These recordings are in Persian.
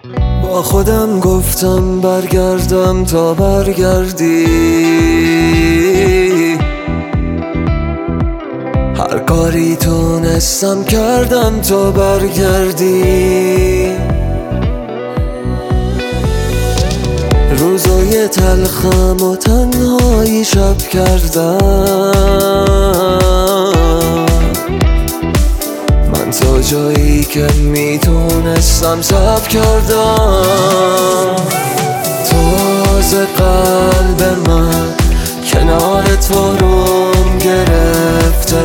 با خودم گفتم برگردم تا برگردی، هر کاری تونستم کردم تا برگردی. روزای تلخم و تنهایی شب کردم، من تا جایی که میتونستم صبر کردم. تازه قلب من کنار تو روم گرفته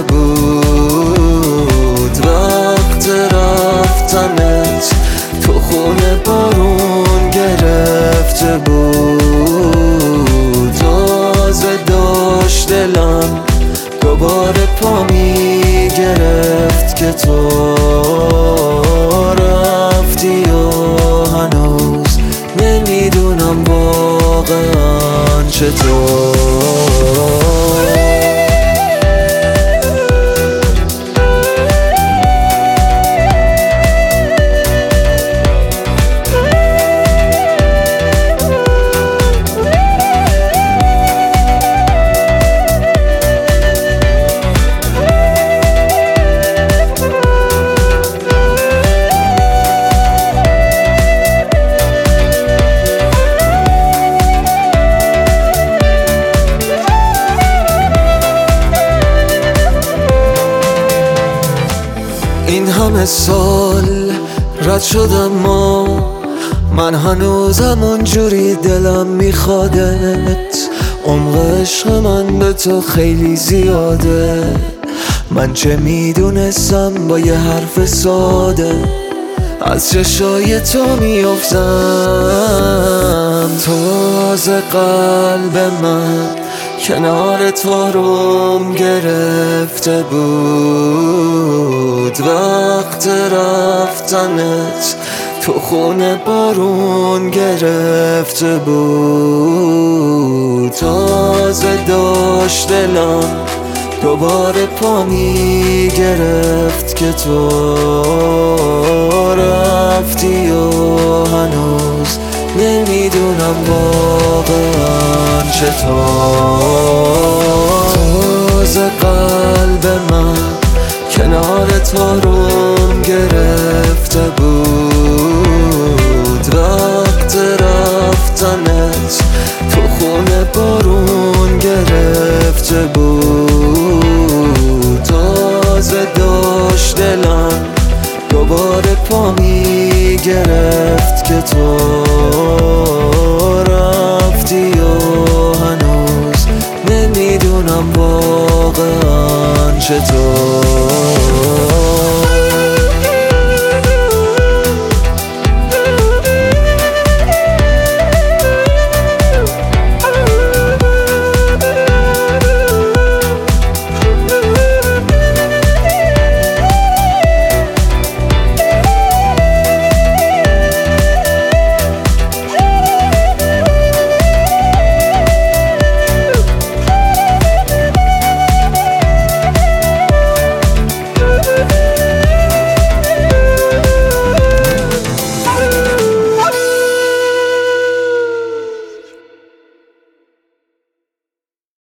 بود، وقت رفتنت تو خونه بارون گرفته بود. تازه داشت دلم دوباره پا میگرفت که تو رفتی و هنوز نمیدونم واقعا چطور. این همه سال رد شدم ما، من هنوزم اونجوری دلم میخوادت. عمق عشق من به تو خیلی زیاده، من چه میدونستم با یه حرف ساده از چشای تو میافتم. تازه قلب من کنار تو روم گرفته بود، وقت رفتنت تو خونه بارون گرفته بود. تازه داشت دلم دوباره پا میگرفت که تو رفتی و هنوز نمیدونم واقعا چطور. تازه قلب من کنار تو روم گرفته بود، وقت رفتنت تو خونه بارون گرفته بود. تازه داشت دلم دوباره پا میگرفت که تو رفتی و هنوز نمیدونم واقعا چطور.